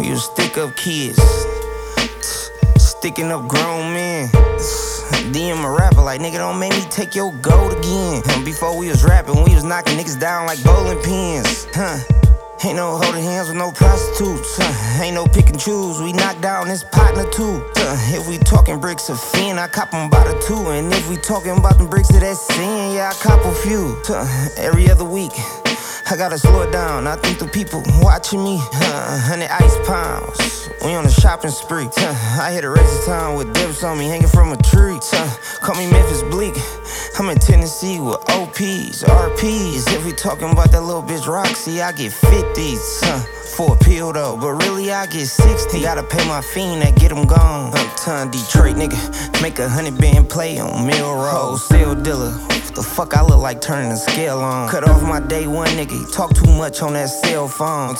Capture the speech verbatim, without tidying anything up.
We was stick up kids, sticking up grown men. D M a rapper like, nigga, don't make me take your gold again. Before we was rapping, we was knocking niggas down like bowling pins. Huh. Ain't no holding hands with no prostitutes. Uh, ain't no pick and choose. We knock down this partner too. Uh, if we talking bricks of fin, I cop them by the two. And if we talking about them bricks of that sin, yeah, I cop a few. Uh, every other week, I gotta slow it down. I think the people watching me, uh, hundred ice pounds. We on a shopping spree. Uh, I hit a razor town with dips on me hanging from a tree. Uh, call me Memphis Bleak. I'm in Tennessee with O Ps, R Ps. If we talking about that little bitch Roxy, I get fifties uh, for a pill though, but really I get sixty. Gotta pay my fiend that get him gone. Uptown Detroit nigga, make a hundred band play on Melrose. Wholesale dealer, what the fuck I look like turning the scale on? Cut off my day one nigga, he talk too much on that cell phone.